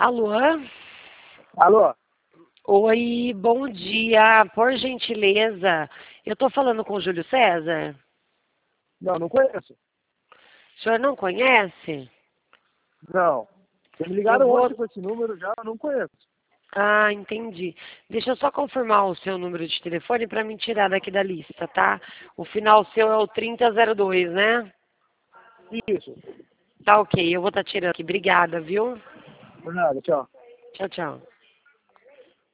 Alô? Alô? Oi, bom dia. Por gentileza, eu estou falando com o Júlio César? Não, não conheço. O senhor não conhece? Não. Vocês me ligaram ontem com esse número já, eu não conheço. Ah, entendi. Deixa eu só confirmar o seu número de telefone para me tirar daqui da lista, tá? O final seu é o 3002, né? Isso. Tá ok, eu vou estar tirando aqui. Obrigada, viu? Por nada, tchau. Tchau, tchau.